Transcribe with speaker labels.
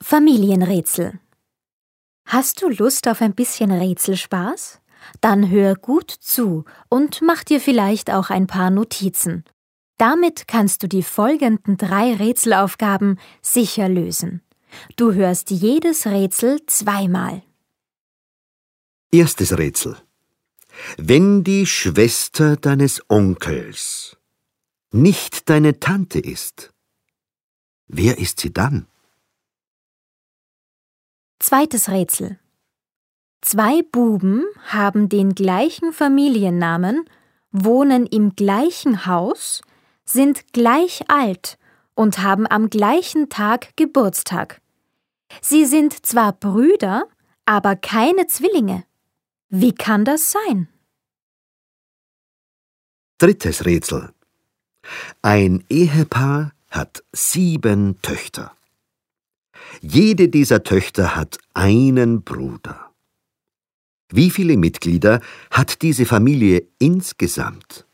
Speaker 1: Familienrätsel. Hast du Lust auf ein bisschen Rätselspaß? Dann hör gut zu und mach dir vielleicht auch ein paar Notizen. Damit kannst du die folgenden 3 Rätselaufgaben sicher lösen. Du hörst jedes Rätsel 2-mal.
Speaker 2: Erstes Rätsel. Wenn die Schwester deines Onkels nicht deine Tante ist, wer ist sie dann?
Speaker 1: Zweites Rätsel. 2 Buben haben den gleichen Familiennamen, wohnen im gleichen Haus, sind gleich alt und haben am gleichen Tag Geburtstag. Sie sind zwar Brüder, aber keine Zwillinge. Wie kann das sein?
Speaker 2: Drittes Rätsel. Ein Ehepaar hat 7 Töchter. Jede dieser Töchter hat einen Bruder. Wie viele Mitglieder hat diese Familie insgesamt?